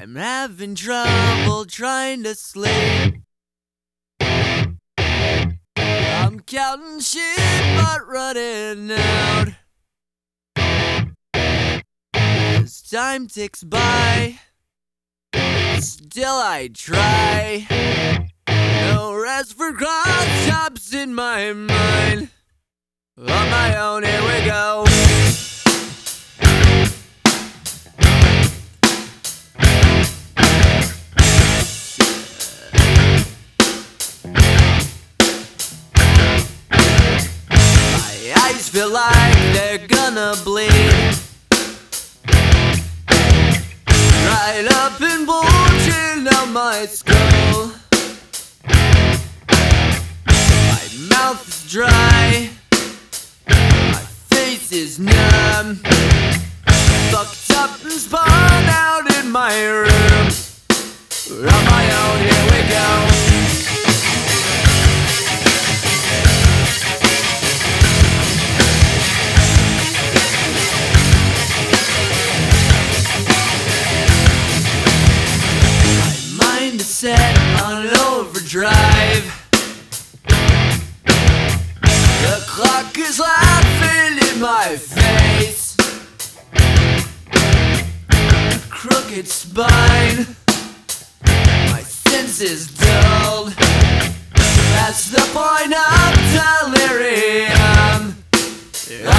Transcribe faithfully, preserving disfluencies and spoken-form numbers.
I'm having trouble trying to sleep. I'm counting sheep but running out. As time ticks by, still I try. No rest for cross-chops in my mind. On my own, here we go. My eyes feel like they're gonna bleed. Right up and bulging out my skull. My mouth is dry. My face is numb. Fucked up and spun out in my room. On my own, here we go. Set on overdrive. The clock is laughing in my face. Crooked spine. My senses dulled. That's the point of delirium.